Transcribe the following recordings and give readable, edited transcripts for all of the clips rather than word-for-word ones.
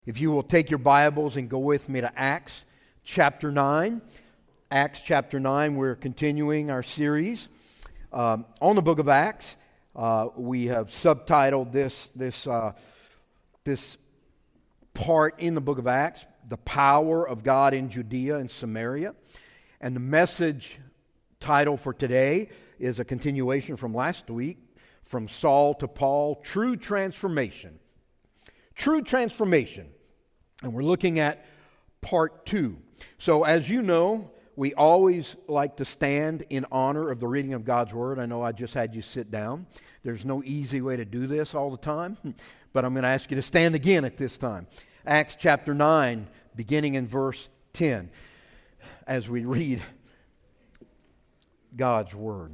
If you will take your Bibles and go with me to Acts chapter 9. Acts chapter 9, we're continuing our series on the book of Acts. We have subtitled this part in the book of Acts, The Power of God in Judea and Samaria. And the message title for today is a continuation from last week, From Saul to Paul, True Transformation. True transformation. And we're looking at part 2. So as you know, we always like to stand in honor of the reading of God's Word. I know I just had you sit down. There's no easy way to do this all the time, but I'm going to ask you to stand again at this time. Acts chapter 9, beginning in verse 10, as we read God's Word.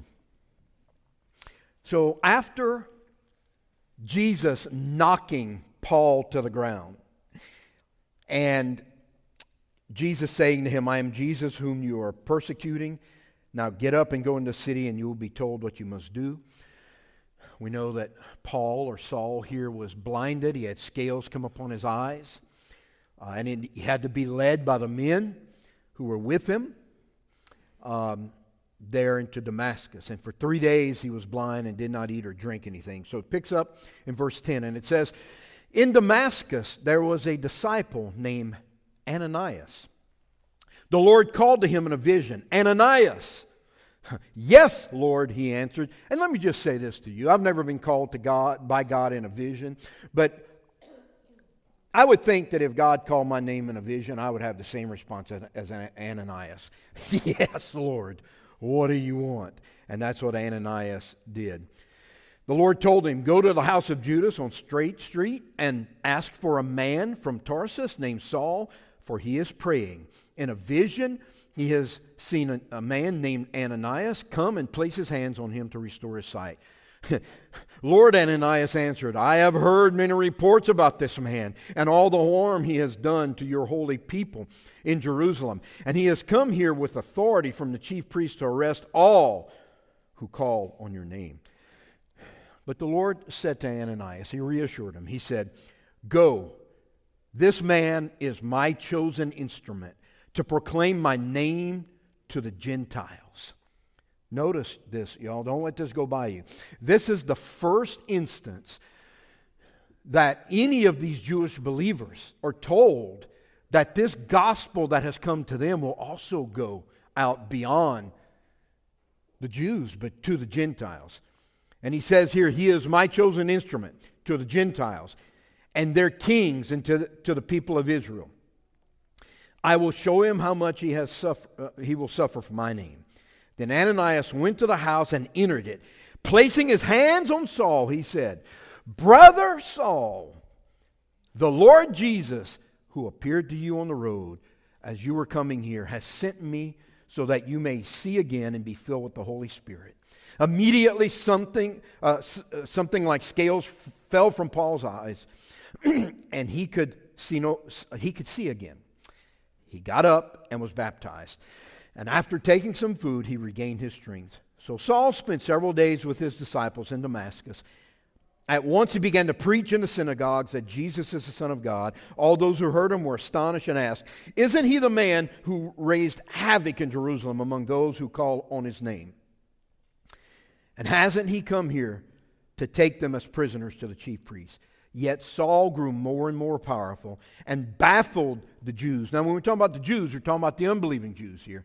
So after Jesus knocking Paul to the ground, and Jesus saying to him, I am Jesus whom you are persecuting. Now get up and go into the city and you will be told what you must do. We know that Paul or Saul here was blinded. He had scales come upon his eyes. And he had to be led by the men who were with him there into Damascus. And for 3 days he was blind and did not eat or drink anything. So it picks up in verse 10 and it says, in Damascus there was a disciple named Ananias. The Lord called to him in a vision, Ananias. Yes, Lord, he answered. And let me just say this to you. I've never been called to God by God in a vision, but I would think that if God called my name in a vision, I would have the same response as Ananias. Yes, Lord, what do you want? And that's what Ananias did. The Lord told him, go to the house of Judas on Straight Street and ask for a man from Tarsus named Saul, for he is praying. In a vision, he has seen a man named Ananias come and place his hands on him to restore his sight. Lord, Ananias answered, I have heard many reports about this man and all the harm he has done to your holy people in Jerusalem. And he has come here with authority from the chief priest to arrest all who call on your name. But the Lord said to Ananias, he reassured him, he said, go, this man is my chosen instrument to proclaim my name to the Gentiles. Notice this, y'all. Don't let this go by you. This is the first instance that any of these Jewish believers are told that this gospel that has come to them will also go out beyond the Jews, but to the Gentiles. And he says here, he is my chosen instrument to the Gentiles and their kings and to the people of Israel. I will show him how much he will suffer for my name. Then Ananias went to the house and entered it. Placing his hands on Saul, he said, Brother Saul, the Lord Jesus, who appeared to you on the road as you were coming here, has sent me so that you may see again and be filled with the Holy Spirit. Immediately something like scales fell from Paul's eyes, and he could see again. He got up and was baptized. And after taking some food, he regained his strength. So Saul spent several days with his disciples in Damascus. At once he began to preach in the synagogues that Jesus is the Son of God. All those who heard him were astonished and asked, isn't he the man who raised havoc in Jerusalem among those who call on his name? And hasn't he come here to take them as prisoners to the chief priests? Yet Saul grew more and more powerful and baffled the Jews. Now when we're talking about the Jews, we're talking about the unbelieving Jews here.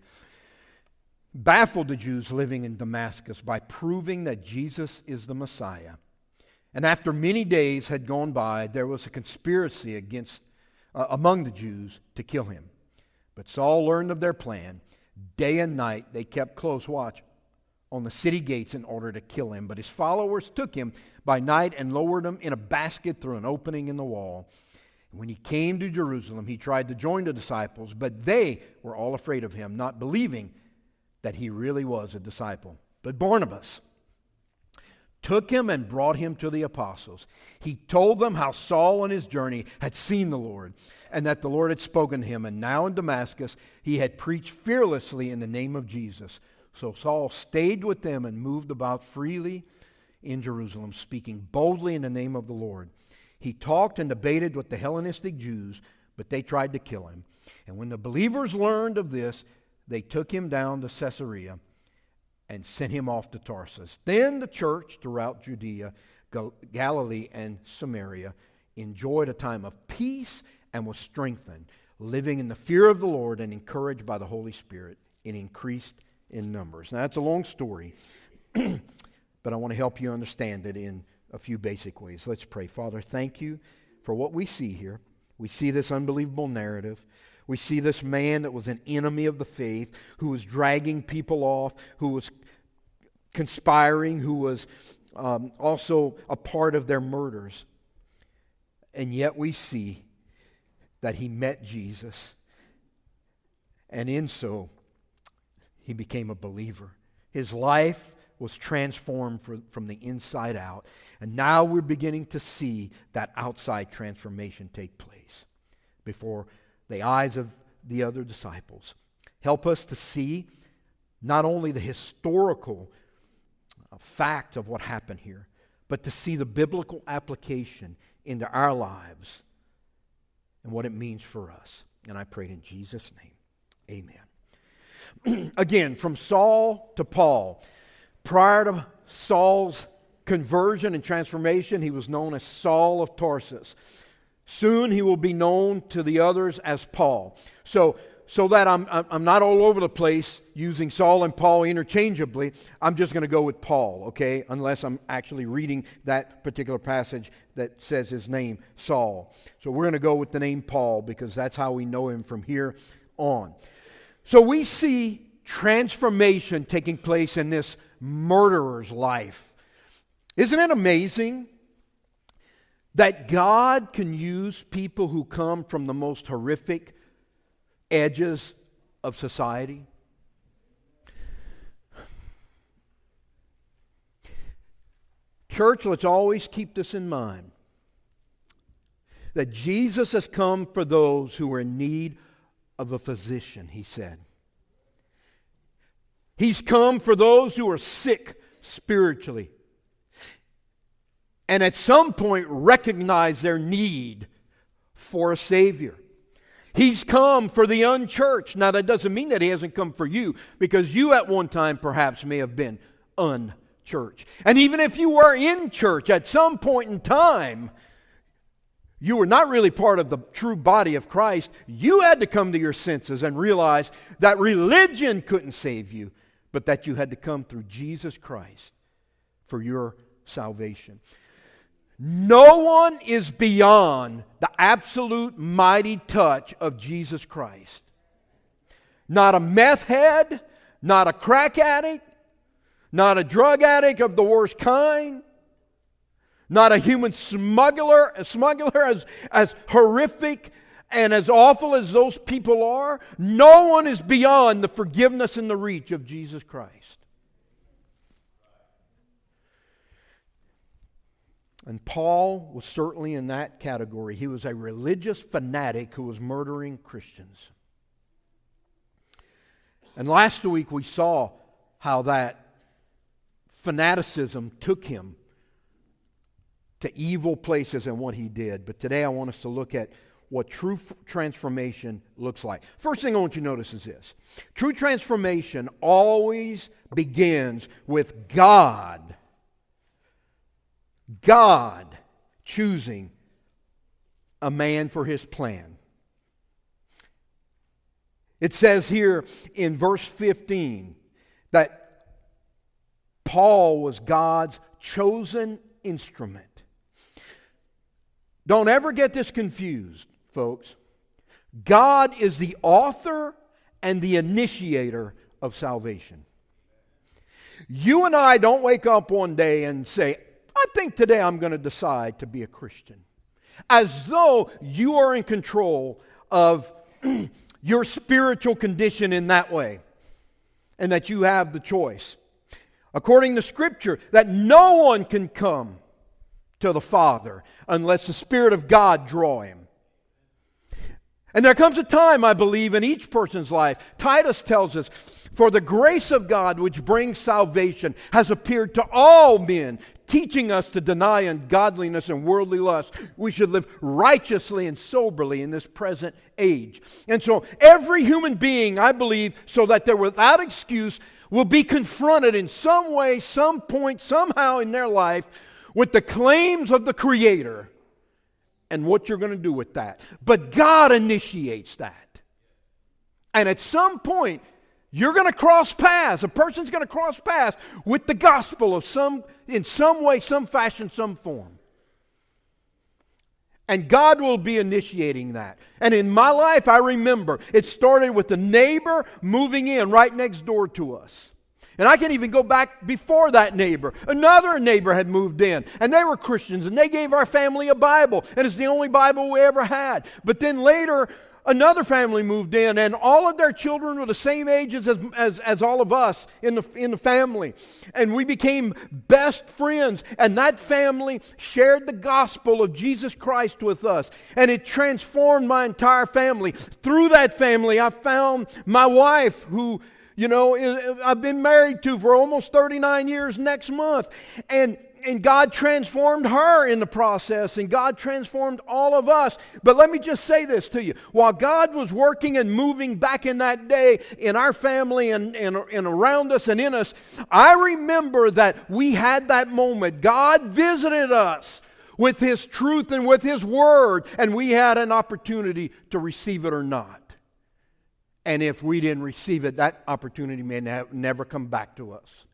Baffled the Jews living in Damascus by proving that Jesus is the Messiah. And after many days had gone by, there was a conspiracy among the Jews to kill him. But Saul learned of their plan. Day and night they kept close watch on the city gates in order to kill him. But his followers took him by night and lowered him in a basket through an opening in the wall. And when he came to Jerusalem, he tried to join the disciples, but they were all afraid of him, not believing that he really was a disciple. But Barnabas took him and brought him to the apostles. He told them how Saul on his journey had seen the Lord, and that the Lord had spoken to him. And now in Damascus he had preached fearlessly in the name of Jesus. So Saul stayed with them and moved about freely in Jerusalem, speaking boldly in the name of the Lord. He talked and debated with the Hellenistic Jews, but they tried to kill him. And when the believers learned of this, they took him down to Caesarea and sent him off to Tarsus. Then the church throughout Judea, Galilee, and Samaria enjoyed a time of peace and was strengthened, living in the fear of the Lord and encouraged by the Holy Spirit, and increased in numbers. Now, that's a long story, but I want to help you understand it in a few basic ways. Let's pray. Father, thank you for what we see here. We see this unbelievable narrative. We see this man that was an enemy of the faith, who was dragging people off, who was conspiring, who was also a part of their murders. And yet we see that he met Jesus, and in so, he became a believer. His life was transformed from the inside out, and now we're beginning to see that outside transformation take place before the eyes of the other disciples. Help us to see not only the historical fact of what happened here, but to see the biblical application into our lives and what it means for us. And I pray in Jesus' name, amen. Again, from Saul to Paul. Prior to Saul's conversion and transformation, he was known as Saul of Tarsus. Soon he will be known to the others as Paul. So that I'm not all over the place using Saul and Paul interchangeably, I'm just going to go with Paul, okay? Unless I'm actually reading that particular passage that says his name, Saul. So we're going to go with the name Paul because that's how we know him from here on. So we see transformation taking place in this murderer's life. Isn't it amazing that God can use people who come from the most horrific edges of society? Church, let's always keep this in mind, that Jesus has come for those who are in need of a physician, he said. He's come for those who are sick spiritually, and at some point recognize their need for a Savior. He's come for the unchurched. Now, that doesn't mean that he hasn't come for you, because you at one time perhaps may have been unchurched. And even if you were in church at some point in time, you were not really part of the true body of Christ. You had to come to your senses and realize that religion couldn't save you, but that you had to come through Jesus Christ for your salvation. No one is beyond the absolute mighty touch of Jesus Christ. Not a meth head, not a crack addict, not a drug addict of the worst kind, not a human smuggler as horrific and as awful as those people are. No one is beyond the forgiveness and the reach of Jesus Christ. And Paul was certainly in that category. He was a religious fanatic who was murdering Christians. And last week we saw how that fanaticism took him to evil places and what he did. But today I want us to look at what true transformation looks like. First thing I want you to notice is this. True transformation always begins with God choosing a man for his plan. It says here in verse 15 that Paul was God's chosen instrument. Don't ever get this confused, folks. God is the author and the initiator of salvation. You and I don't wake up one day and say, I think today I'm going to decide to be a Christian. As though you are in control of your spiritual condition in that way, and that you have the choice. According to Scripture, that no one can come to the Father unless the Spirit of God draw him. And there comes a time, I believe, in each person's life. Titus tells us For the grace of God which brings salvation has appeared to all men, teaching us to deny ungodliness and worldly lust. We should live righteously and soberly in this present age. And so every human being, I believe, so that they're without excuse, will be confronted in some way, some point, somehow in their life with the claims of the Creator and what you're going to do with that. But God initiates that. And at some point, you're going to cross paths. A person's going to cross paths with the gospel in some way, some fashion, some form. And God will be initiating that. And in my life, I remember it started with the neighbor moving in right next door to us. And I can even go back before that neighbor. Another neighbor had moved in, and they were Christians, and they gave our family a Bible, and it's the only Bible we ever had. But then later, another family moved in, and all of their children were the same ages as all of us in the family. And we became best friends, and that family shared the gospel of Jesus Christ with us. And it transformed my entire family. Through that family, I found my wife, who, I've been married to for almost 39 years next month. And God transformed her in the process, and God transformed all of us. But let me just say this to you. While God was working and moving back in that day in our family and around us and in us, I remember that we had that moment. God visited us with His truth and with His Word, and we had an opportunity to receive it or not. And if we didn't receive it, that opportunity may never come back to us.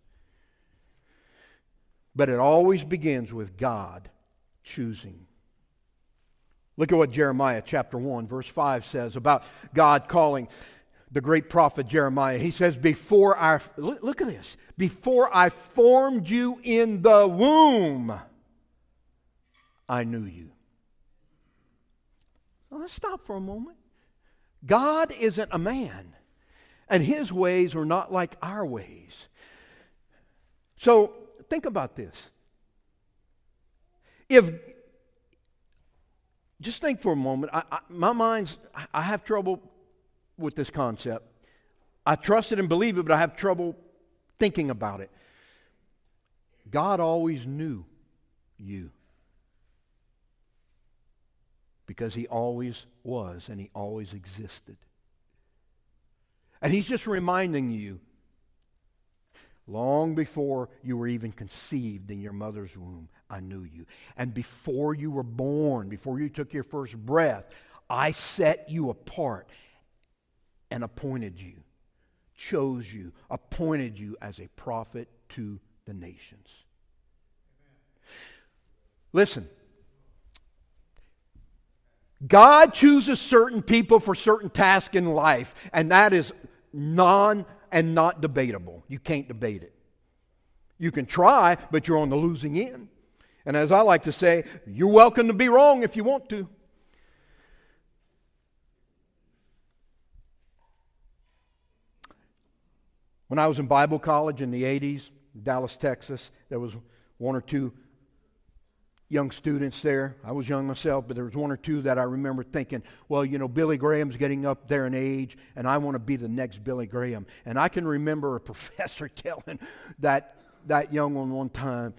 But it always begins with God choosing. Look at what Jeremiah chapter 1 verse 5 says about God calling the great prophet Jeremiah. He says, look at this, before I formed you in the womb, I knew you. Now let's stop for a moment. God isn't a man, and His ways are not like our ways. So think about this. Just think for a moment. I have trouble with this concept. I trust it and believe it, but I have trouble thinking about it. God always knew you. Because He always was and He always existed. And He's just reminding you, long before you were even conceived in your mother's womb, I knew you. And before you were born, before you took your first breath, I set you apart and appointed you, chose you, appointed you as a prophet to the nations. Listen. God chooses certain people for certain tasks in life, and that is not debatable. You can't debate it. You can try, but you're on the losing end. And as I like to say, you're welcome to be wrong if you want to. When I was in Bible college in the 80s, Dallas, Texas, there was one or two young students there. I was young myself, but there was one or two that I remember thinking, well, Billy Graham's getting up there in age, and I want to be the next Billy Graham. And I can remember a professor telling that young one time,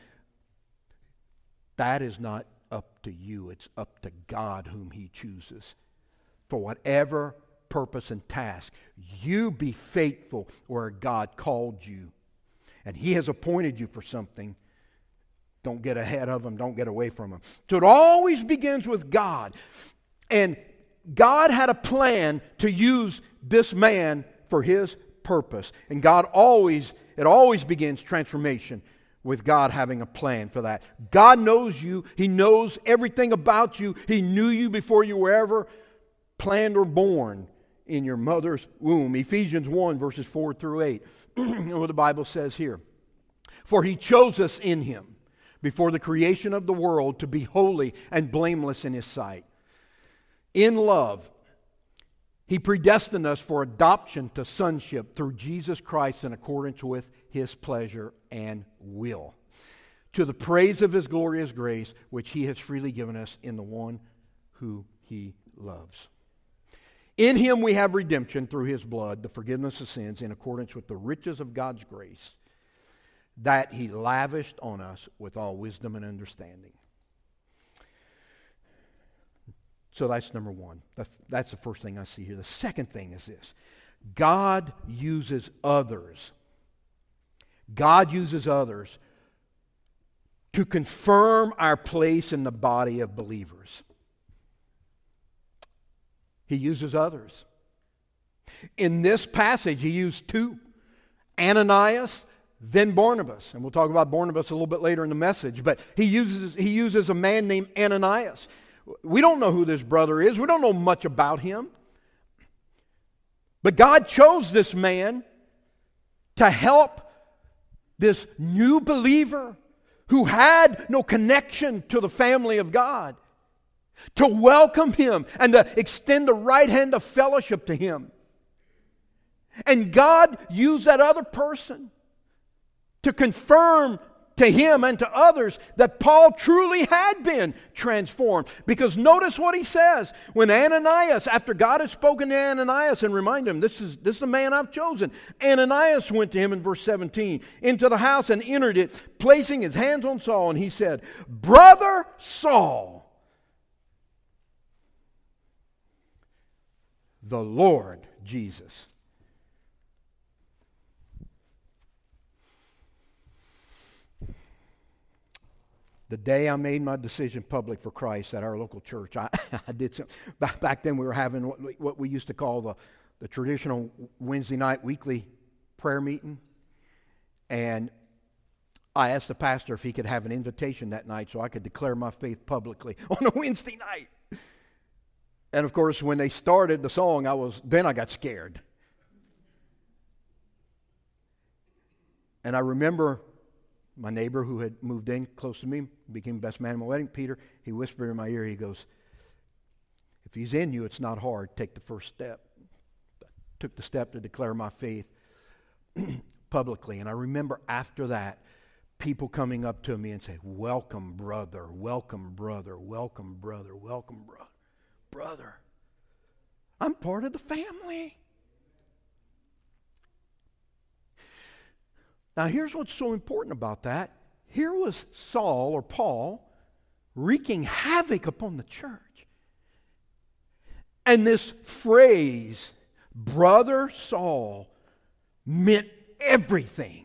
that is not up to you. It's up to God whom He chooses. For whatever purpose and task, you be faithful where God called you. And He has appointed you for something. Don't get ahead of Him. Don't get away from Him. So it always begins with God. And God had a plan to use this man for His purpose. And it always begins transformation with God having a plan for that. God knows you. He knows everything about you. He knew you before you were ever planned or born in your mother's womb. Ephesians 1 verses 4 through 8. What the Bible says here. For He chose us in Him before the creation of the world to be holy and blameless in His sight. In love, He predestined us for adoption to sonship through Jesus Christ in accordance with His pleasure and will, to the praise of His glorious grace, which He has freely given us in the one who He loves. In Him we have redemption through His blood, the forgiveness of sins, in accordance with the riches of God's grace, that He lavished on us with all wisdom and understanding. So that's number one. That's the first thing I see here. The second thing is this. God uses others. God uses others to confirm our place in the body of believers. He uses others. In this passage, He used two. Ananias, then Barnabas. And we'll talk about Barnabas a little bit later in the message. But He uses a man named Ananias. We don't know who this brother is. We don't know much about him. But God chose this man to help this new believer who had no connection to the family of God, to welcome him and to extend the right hand of fellowship to him. And God used that other person to confirm to him and to others that Paul truly had been transformed. Because notice what he says. When Ananias, after God had spoken to Ananias and reminded him, this is the man I've chosen. Ananias went to him in verse 17, into the house and entered it, placing his hands on Saul, and he said, "Brother Saul, the Lord Jesus." The day I made my decision public for Christ at our local church, I did some. Back then we were having what we used to call the traditional Wednesday night weekly prayer meeting. And I asked the pastor if he could have an invitation that night so I could declare my faith publicly on a Wednesday night. And of course, when they started the song, I got scared. And I remember my neighbor who had moved in close to me, became best man at my wedding, Peter, he whispered in my ear, he goes, "If he's in you, it's not hard. Take the first step." I took the step to declare my faith publicly. And I remember after that, people coming up to me and saying, "Welcome, brother, welcome, brother, welcome, brother, welcome, brother. Brother, I'm part of the family." Now, here's what's so important about that. Here was Saul, or Paul, wreaking havoc upon the church. And this phrase, "Brother Saul," meant everything.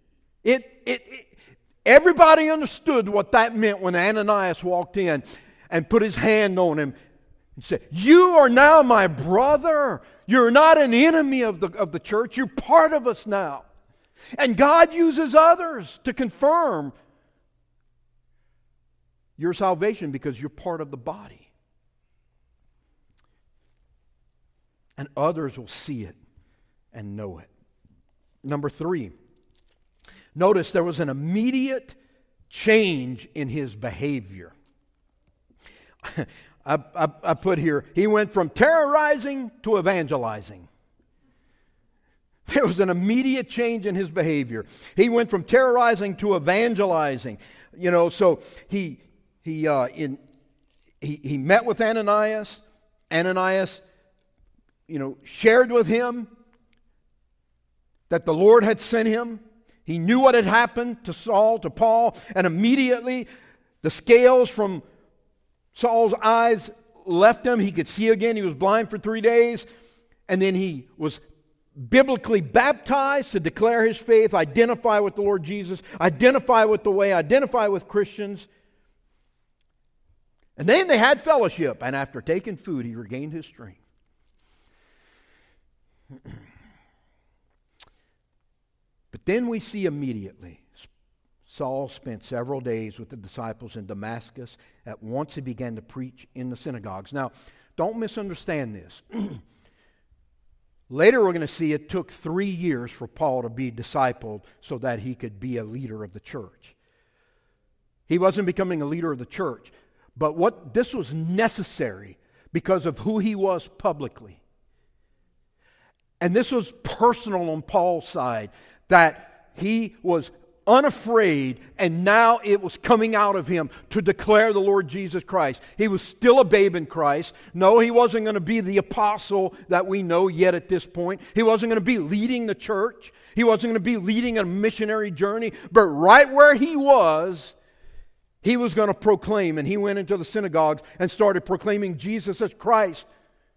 Everybody understood what that meant when Ananias walked in and put his hand on him and said, "You are now my brother. You're not an enemy of the church. You're part of us now." And God uses others to confirm your salvation because you're part of the body. And others will see it and know it. Number 3, notice there was an immediate change in his behavior. I put here, he went from terrorizing to evangelizing. There was an immediate change in his behavior. He went from terrorizing to evangelizing. So he met with Ananias. Ananias, shared with him that the Lord had sent him. He knew what had happened to Saul, to Paul, and immediately the scales from Saul's eyes left him. He could see again. He was blind for 3 days. And then he was biblically baptized to declare his faith, identify with the Lord Jesus, identify with the way, identify with Christians. And then they had fellowship, and after taking food, he regained his strength. But then we see immediately, Saul spent several days with the disciples in Damascus. At once he began to preach in the synagogues. Now, don't misunderstand this. Later we're going to see it took 3 years for Paul to be discipled so that he could be a leader of the church. He wasn't becoming a leader of the church, but this was necessary because of who he was publicly. And this was personal on Paul's side, that he was unafraid, and now it was coming out of him to declare the Lord Jesus Christ. He was still a babe in Christ. No, he wasn't going to be the apostle that we know yet at this point. He wasn't going to be leading the church. He wasn't going to be leading a missionary journey. But right where he was going to proclaim. And he went into the synagogues and started proclaiming Jesus as Christ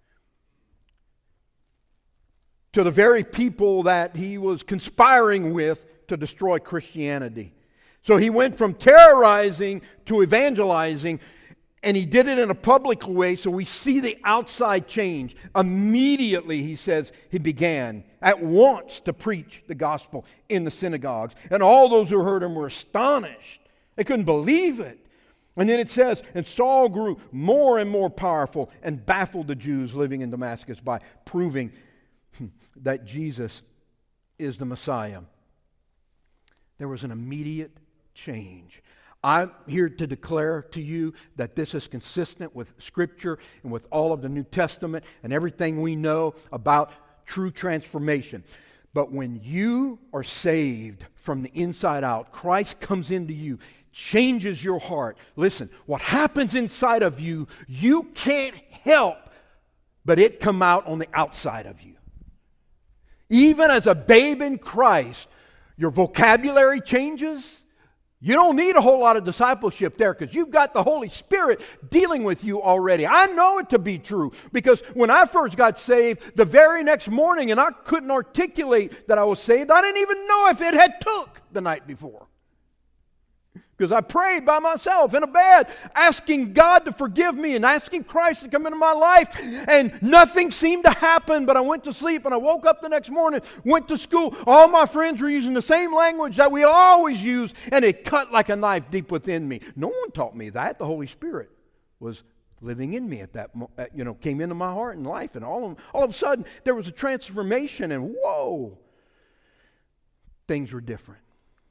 to the very people that he was conspiring with to destroy Christianity. So he went from terrorizing to evangelizing, and he did it in a public way, so we see the outside change. Immediately, he says, he began at once to preach the gospel in the synagogues. And all those who heard him were astonished. They couldn't believe it. And then it says, and Saul grew more and more powerful and baffled the Jews living in Damascus by proving that Jesus is the Messiah. There was an immediate change. I'm here to declare to you that this is consistent with Scripture and with all of the New Testament and everything we know about true transformation. But when you are saved from the inside out, Christ comes into you, changes your heart. Listen, what happens inside of you, you can't help but it come out on the outside of you. Even as a babe in Christ, your vocabulary changes. You don't need a whole lot of discipleship there because you've got the Holy Spirit dealing with you already. I know it to be true because when I first got saved, the very next morning, and I couldn't articulate that I was saved, I didn't even know if it had took the night before. Because I prayed by myself in a bed, asking God to forgive me and asking Christ to come into my life. And nothing seemed to happen, but I went to sleep and I woke up the next morning, went to school. All my friends were using the same language that we always use, and it cut like a knife deep within me. No one taught me that. The Holy Spirit was living in me at that moment, came into my heart and life. And all of a sudden, there was a transformation, and whoa, things were different.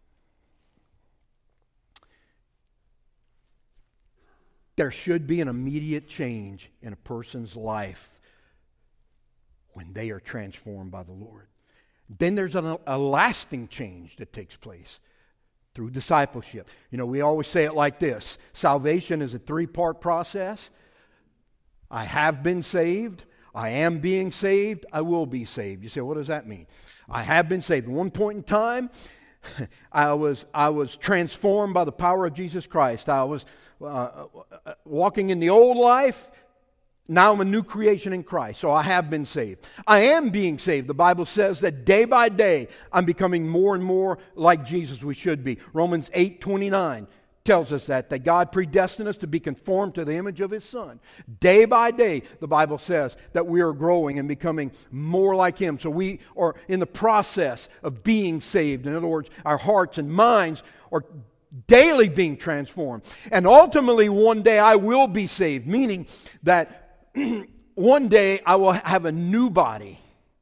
There should be an immediate change in a person's life when they are transformed by the Lord. Then there's a lasting change that takes place through discipleship. We always say it like this. Salvation is a 3-part process. I have been saved. I am being saved. I will be saved. You say, what does that mean? I have been saved. At one point in time, I was transformed by the power of Jesus Christ. I was walking in the old life. Now I'm a new creation in Christ. So I have been saved. I am being saved. The Bible says that day by day I'm becoming more and more like Jesus we should be. Romans 8:29 tells us that God predestined us to be conformed to the image of His Son. Day by day, the Bible says that we are growing and becoming more like Him. So we are in the process of being saved. In other words, our hearts and minds are daily being transformed. And ultimately, one day I will be saved, meaning that one day I will have a new body.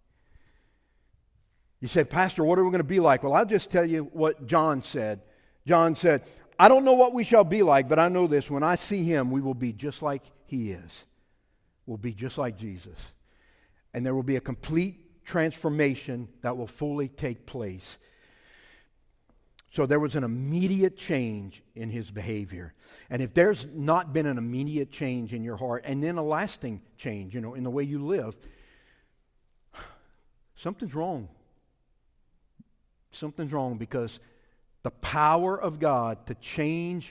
You say, Pastor, what are we going to be like? Well, I'll just tell you what John said. John said, I don't know what we shall be like, but I know this. When I see Him, we will be just like He is. We'll be just like Jesus. And there will be a complete transformation that will fully take place. So there was an immediate change in his behavior. And if there's not been an immediate change in your heart, and then a lasting change, in the way you live, something's wrong. Something's wrong, because the power of God to change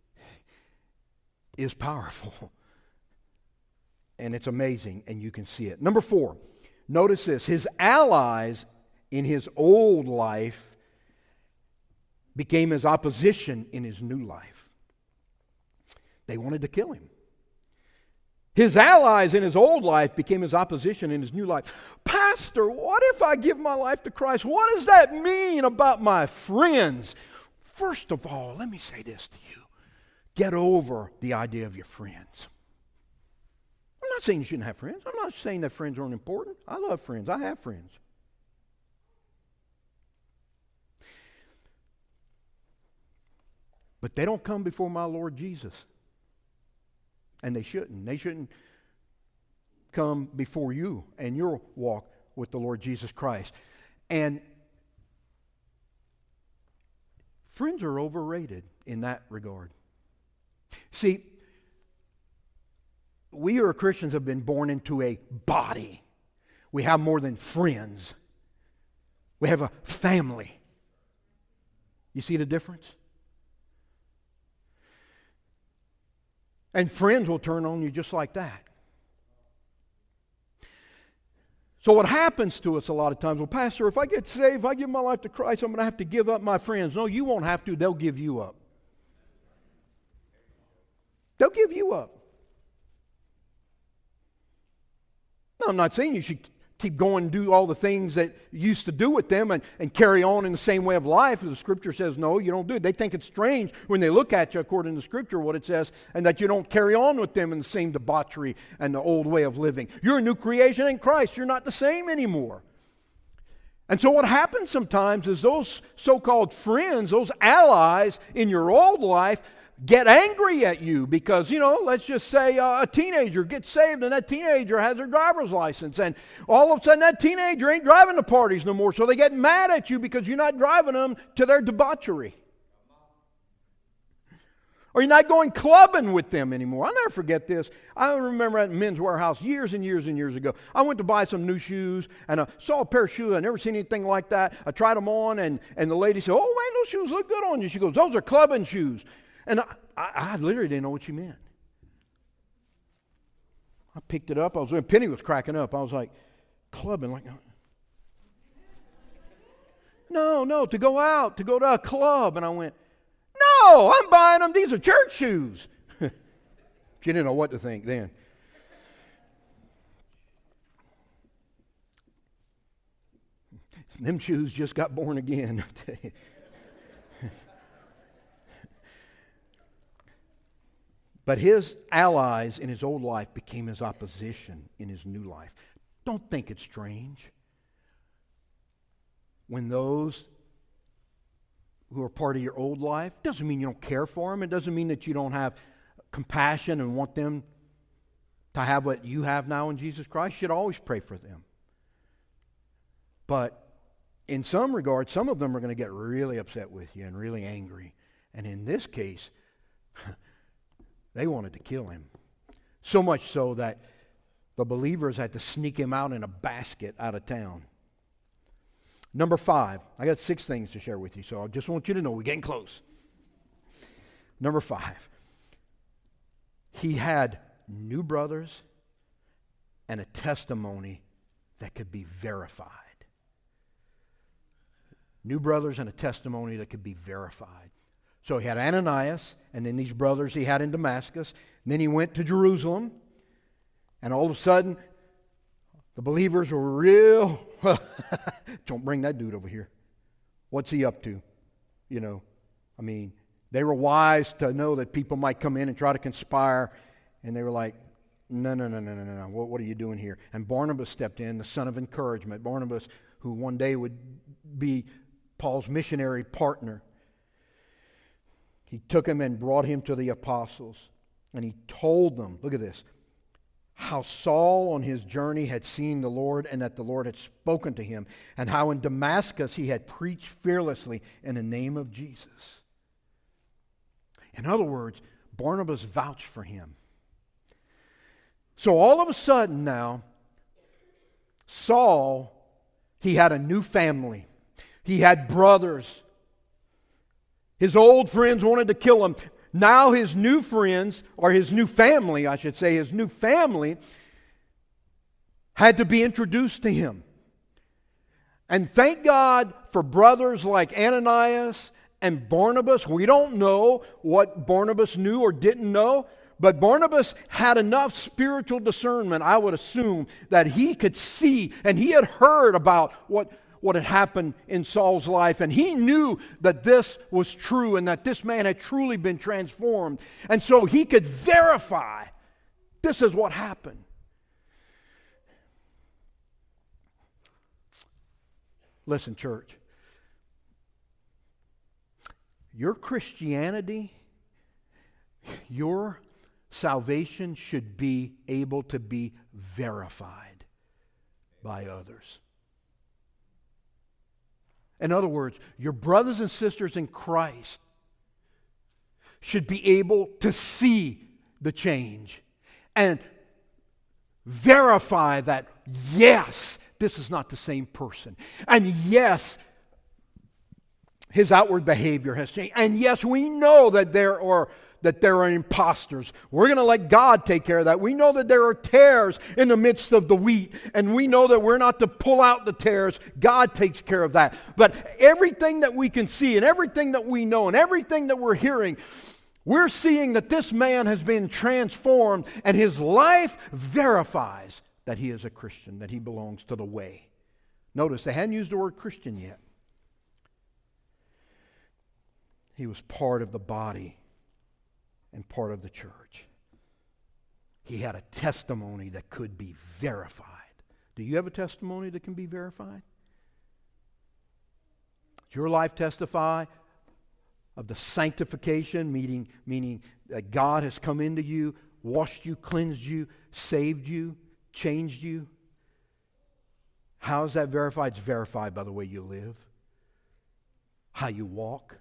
is powerful. And it's amazing, and you can see it. Number 4, notice this. His allies in his old life became his opposition in his new life. They wanted to kill him. His allies in his old life became his opposition in his new life. Pastor, what if I give my life to Christ? What does that mean about my friends? First of all, let me say this to you. Get over the idea of your friends. I'm not saying you shouldn't have friends. I'm not saying that friends aren't important. I love friends. I have friends. But they don't come before my Lord Jesus. And they shouldn't. They shouldn't come before you and your walk with the Lord Jesus Christ. And Friends are overrated in that regard. See, we as Christians have been born into a body. We have more than friends. We have a family. You see the difference? And friends will turn on you just like that. So what happens to us a lot of times, well, Pastor, if I get saved, if I give my life to Christ, I'm going to have to give up my friends. No, you won't have to. They'll give you up. They'll give you up. No, I'm not saying you should keep going and do all the things that you used to do with them and carry on in the same way of life. The Scripture says, no, you don't do it. They think it's strange when they look at you, according to Scripture, what it says, and that you don't carry on with them in the same debauchery and the old way of living. You're a new creation in Christ. You're not the same anymore. And so what happens sometimes is those so-called friends, those allies in your old life, get angry at you because, let's just say a teenager gets saved and that teenager has their driver's license, and all of a sudden that teenager ain't driving to parties no more, so they get mad at you because you're not driving them to their debauchery. Or you're not going clubbing with them anymore. I'll never forget this. I remember at Men's Warehouse years and years and years ago. I went to buy some new shoes, and I saw a pair of shoes. I'd never seen anything like that. I tried them on, and the lady said, "Oh, man, those shoes look good on you." She goes, "Those are clubbing shoes." And I literally didn't know what she meant. I picked it up. Penny was cracking up. I was like, clubbing? Like, no, to go out, to go to a club. And I went, no, I'm buying them. These are church shoes. She didn't know what to think then. Them shoes just got born again, I tell you. But his allies in his old life became his opposition in his new life. Don't think it's strange when those who are part of your old life, doesn't mean you don't care for them. It doesn't mean that you don't have compassion and want them to have what you have now in Jesus Christ. You should always pray for them. But in some regards, some of them are going to get really upset with you and really angry. And in this case, they wanted to kill him. So much so that the believers had to sneak him out in a basket out of town. Number 5. I got 6 things to share with you, so I just want you to know we're getting close. Number 5. He had new brothers and a testimony that could be verified. New brothers and a testimony that could be verified. So he had Ananias, and then these brothers he had in Damascus. And then he went to Jerusalem, and all of a sudden, the believers were real, don't bring that dude over here. What's he up to? They were wise to know that people might come in and try to conspire, and they were like, no, what are you doing here? And Barnabas stepped in, the son of encouragement. Barnabas, who one day would be Paul's missionary partner. He took him and brought him to the apostles, and he told them, look at this, how Saul on his journey had seen the Lord and that the Lord had spoken to him, and how in Damascus he had preached fearlessly in the name of Jesus. In other words, Barnabas vouched for him. So all of a sudden now, Saul, he had a new family. He had brothers. His old friends wanted to kill him. Now his new friends, or his new family, I should say, his new family had to be introduced to him. And thank God for brothers like Ananias and Barnabas. We don't know what Barnabas knew or didn't know, but Barnabas had enough spiritual discernment, I would assume, that he could see, and he had heard about what had happened in Saul's life, and he knew that this was true and that this man had truly been transformed. And so he could verify this is what happened. Listen, church, your Christianity, your salvation should be able to be verified by others. In other words, your brothers and sisters in Christ should be able to see the change and verify that, yes, this is not the same person. And yes, his outward behavior has changed. And yes, we know that there are imposters. We're going to let God take care of that. We know that there are tares in the midst of the wheat, and we know that we're not to pull out the tares. God takes care of that. But everything that we can see and everything that we know and everything that we're hearing, we're seeing that this man has been transformed, and his life verifies that he is a Christian, that he belongs to the way. Notice, they hadn't used the word Christian yet. He was part of the body and part of the church. He had a testimony that could be verified. Do you have a testimony that can be verified? Does your life testify of the sanctification, meaning that God has come into you, washed you, cleansed you, saved you, changed you? How is that verified? It's verified by the way you live, how you walk.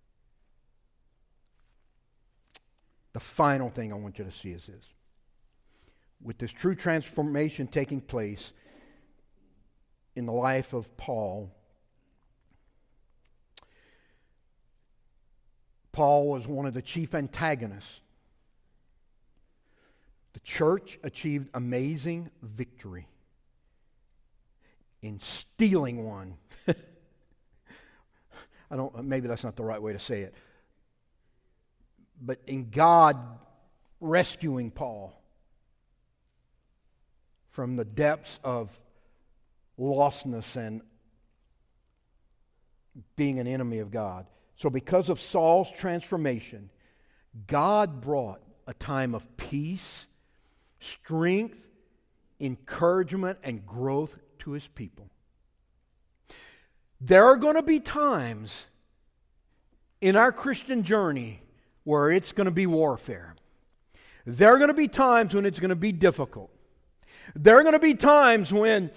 The final thing I want you to see is this. With this true transformation taking place in the life of Paul, Paul was one of the chief antagonists. The church achieved amazing victory in stealing one. Maybe that's not the right way to say it. But in God rescuing Paul from the depths of lostness and being an enemy of God. So because of Saul's transformation, God brought a time of peace, strength, encouragement, and growth to His people. There are going to be times in our Christian journey where it's going to be warfare. There are going to be times when it's going to be difficult. There are going to be times when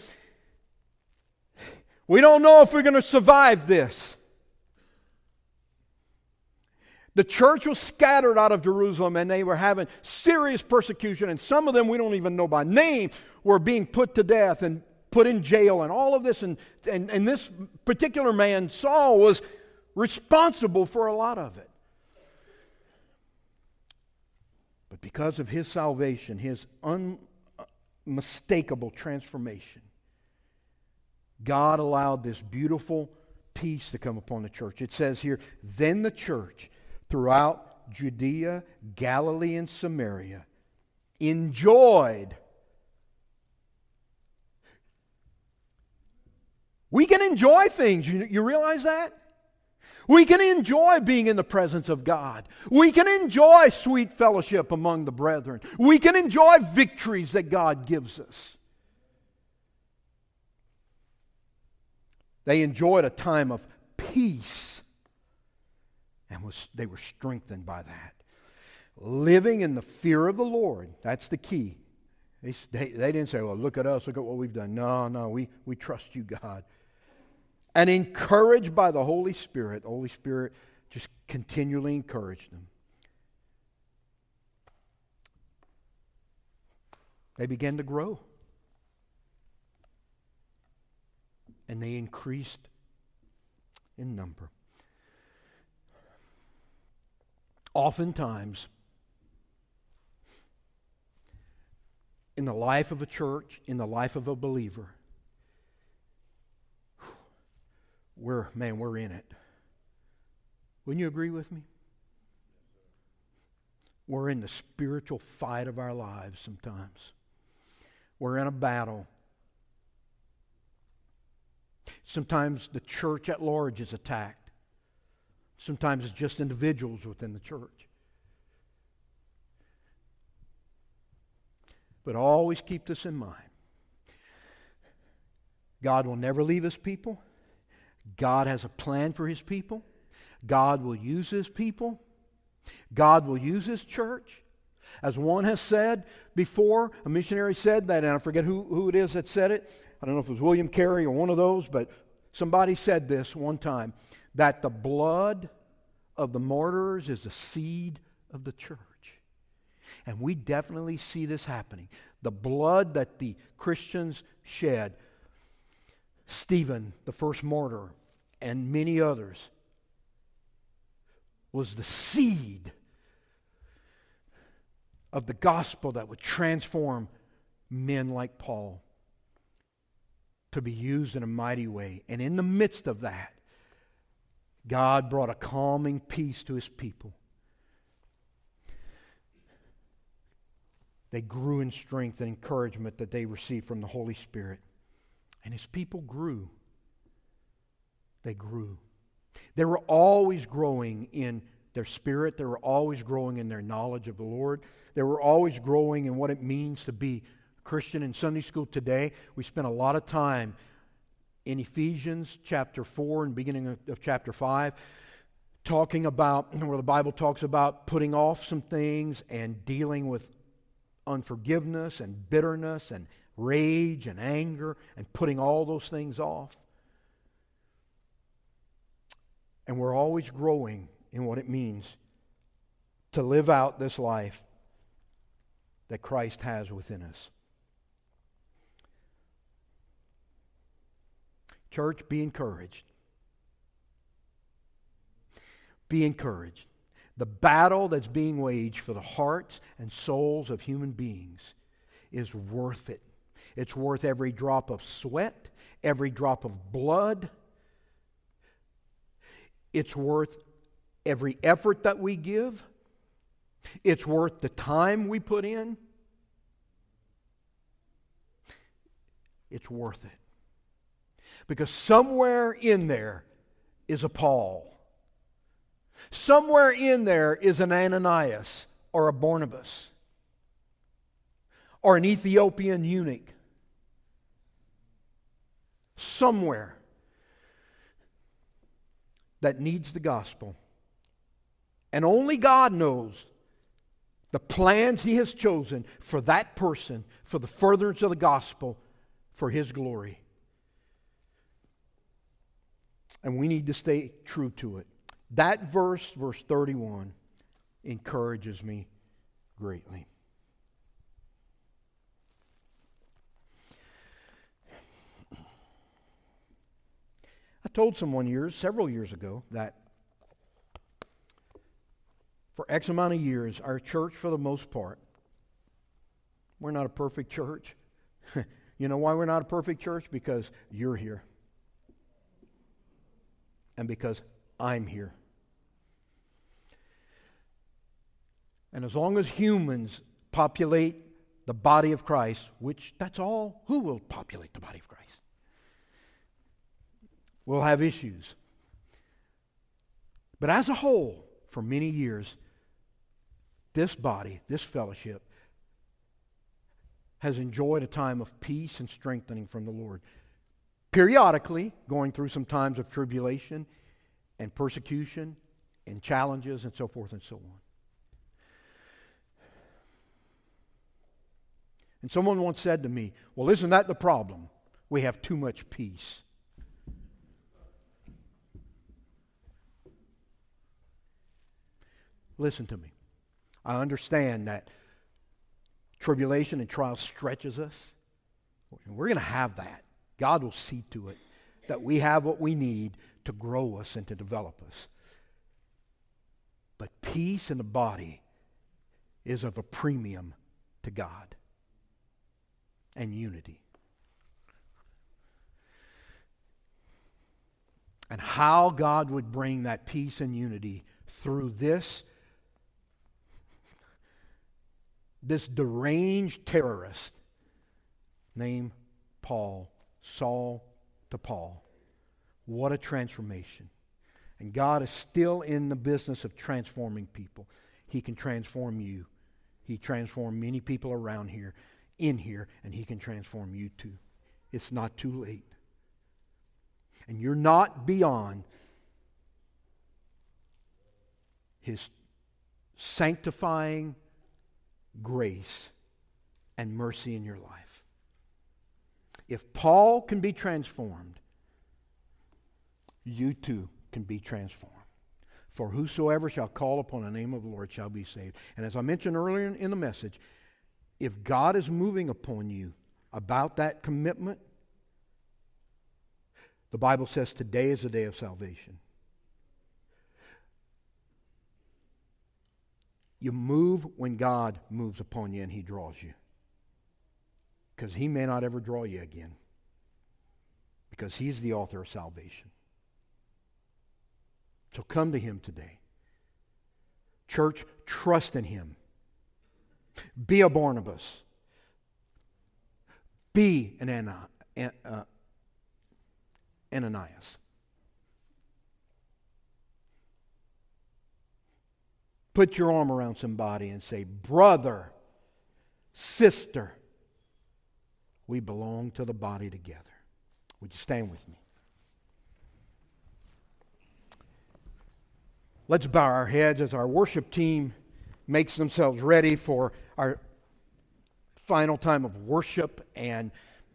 we don't know if we're going to survive this. The church was scattered out of Jerusalem, and they were having serious persecution, and some of them we don't even know by name were being put to death and put in jail and all of this. And this particular man, Saul, was responsible for a lot of it. But because of his salvation, his unmistakable transformation, God allowed this beautiful peace to come upon the church. It says here, then the church throughout Judea, Galilee, and Samaria enjoyed. We can enjoy things. You realize that? We can enjoy being in the presence of God. We can enjoy sweet fellowship among the brethren. We can enjoy victories that God gives us. They enjoyed a time of peace, and they were strengthened by that. Living in the fear of the Lord, that's the key. They didn't say, well, look at us, look at what we've done. No, we trust you, God. And encouraged by the Holy Spirit. The Holy Spirit just continually encouraged them. They began to grow. And they increased in number. Oftentimes, in the life of a church, in the life of a believer, we're in it. Wouldn't you agree with me? We're in the spiritual fight of our lives sometimes. We're in a battle. Sometimes the church at large is attacked. Sometimes it's just individuals within the church. But always keep this in mind. God will never leave His people. God has a plan for His people. God will use His people. God will use His church. As one has said before, a missionary said that, and I forget who it is that said it. I don't know if it was William Carey or one of those, but Somebody said this one time, that the blood of the martyrs is the seed of the church. And we definitely see this happening. The blood that the Christians shed, Stephen, the first martyr, and many others, was the seed of the gospel that would transform men like Paul to be used in a mighty way. And in the midst of that, God brought a calming peace to His people. They grew in strength and encouragement that they received from the Holy Spirit. And His people grew. They grew. They were always growing in their spirit. They were always growing in their knowledge of the Lord. They were always growing in what it means to be Christian. In Sunday school today, we spent a lot of time in Ephesians chapter 4 and beginning of chapter 5 talking about, where the Bible talks about putting off some things and dealing with unforgiveness and bitterness and rage and anger and putting all those things off. And we're always growing in what it means to live out this life that Christ has within us. Church, be encouraged. Be encouraged. The battle that's being waged for the hearts and souls of human beings is worth it. It's worth every drop of sweat, every drop of blood. It's worth every effort that we give. It's worth the time we put in. It's worth it. Because somewhere in there is a Paul. Somewhere in there is an Ananias or a Barnabas or an Ethiopian eunuch. Somewhere that needs the gospel. And only God knows the plans He has chosen for that person, for the furtherance of the gospel, for His glory. And we need to stay true to it. That verse 31, encourages me greatly. I told someone several years ago, that for X amount of years, our church, for the most part, we're not a perfect church. You know why we're not a perfect church? Because you're here. And because I'm here. And as long as humans populate the body of Christ, which that's all, who will populate the body of Christ? We'll have issues. But as a whole, for many years, this body, this fellowship, has enjoyed a time of peace and strengthening from the Lord. Periodically, going through some times of tribulation and persecution and challenges and so forth and so on. And someone once said to me, well, isn't that the problem? We have too much peace. Listen to me. I understand that tribulation and trial stretches us. We're going to have that. God will see to it that we have what we need to grow us and to develop us. But peace in the body is of a premium to God. And unity. And how God would bring that peace and unity through this deranged terrorist named Paul, Saul to Paul. What a transformation. And God is still in the business of transforming people. He can transform you. He transformed many people around here, in here, and He can transform you too. It's not too late. And you're not beyond His sanctifying grace and mercy in your life. If Paul can be transformed, you too can be transformed. For whosoever shall call upon the name of the Lord shall be saved. And as I mentioned earlier in the message, if God is moving upon you about that commitment, the Bible says today is the day of salvation. You move when God moves upon you and He draws you. Because He may not ever draw you again. Because He's the author of salvation. So come to Him today. Church, trust in Him. Be a Barnabas. Be an Ananias. Put your arm around somebody and say, brother, sister, we belong to the body together. Would you stand with me? Let's bow our heads as our worship team makes themselves ready for our final time of worship and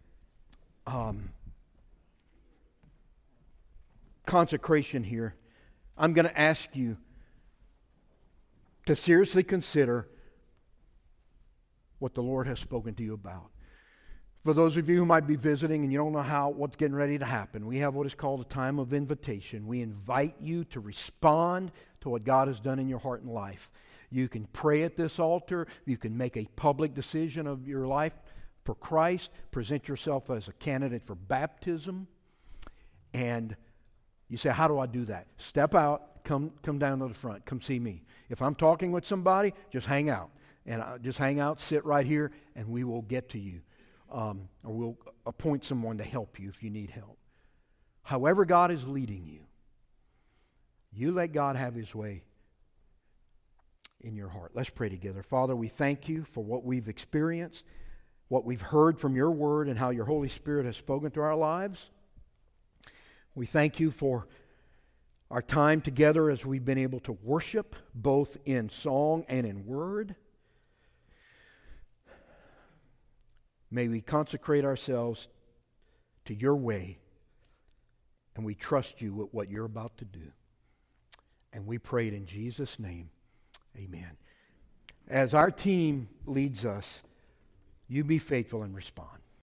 consecration here. I'm going to ask you to seriously consider what the Lord has spoken to you about. For those of you who might be visiting and you don't know what's getting ready to happen, we have what is called a time of invitation. We invite you to respond to what God has done in your heart and life. You can pray at this altar. You can make a public decision of your life for Christ. Present yourself as a candidate for baptism. And you say, how do I do that? Step out, come down to the front, come see me. If I'm talking with somebody, just hang out. And just hang out, sit right here, and we will get to you. Or we'll appoint someone to help you if you need help. However God is leading you, you let God have His way in your heart. Let's pray together. Father, we thank you for what we've experienced, what we've heard from your word, and how your Holy Spirit has spoken to our lives. We thank you for our time together as we've been able to worship, both in song and in word. May we consecrate ourselves to your way, and we trust you with what you're about to do. And we pray it in Jesus' name. Amen. As our team leads us, you be faithful and respond.